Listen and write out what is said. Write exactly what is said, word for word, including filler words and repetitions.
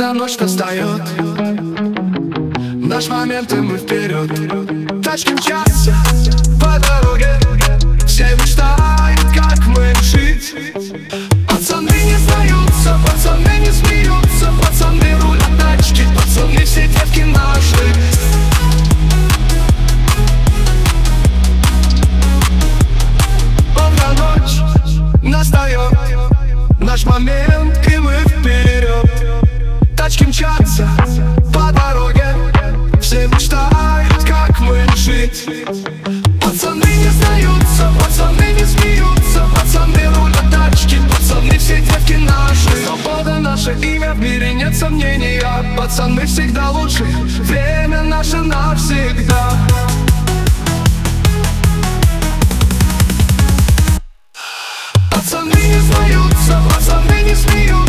Когда ночь настает, наш момент, и мы вперед. Тачки мчатся по дороге, все мечтают, как мы жить. Пацаны не сдаются, пацаны не смеются, пацаны рулят тачки, пацаны все девки наши. Пока ночь настает, наш момент, и мы вперед. Тачки мчатся по дороге, все мечтают, как мы жить. Пацаны не сдаются, пацаны не смеются, пацаны рулят тачки, пацаны все девки наши. Свобода наше имя, в мире нет сомнения, пацаны всегда лучше, время наше навсегда. Пацаны не сдаются, пацаны не смеются,